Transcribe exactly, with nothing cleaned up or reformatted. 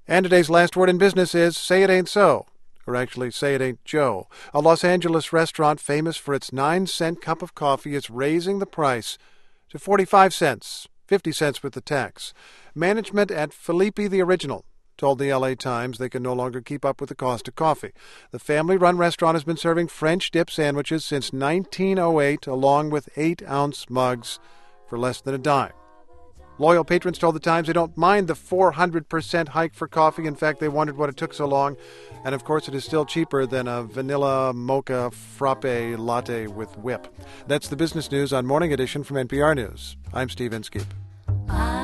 And today's last word in business is say it ain't so. Or actually, say it ain't Joe. A Los Angeles restaurant famous for its nine cent cup of coffee is raising the price to forty-five cents, fifty cents with the tax. Management at Felipe the Original told the L A Times they can no longer keep up with the cost of coffee. The family-run restaurant has been serving French dip sandwiches since nineteen oh eight, along with eight-ounce mugs for less than a dime. Loyal patrons told the Times they don't mind the four hundred percent hike for coffee. In fact, they wondered what it took so long. And, of course, it is still cheaper than a vanilla mocha frappe latte with whip. That's the business news on Morning Edition from N P R News. I'm Steve Inskeep.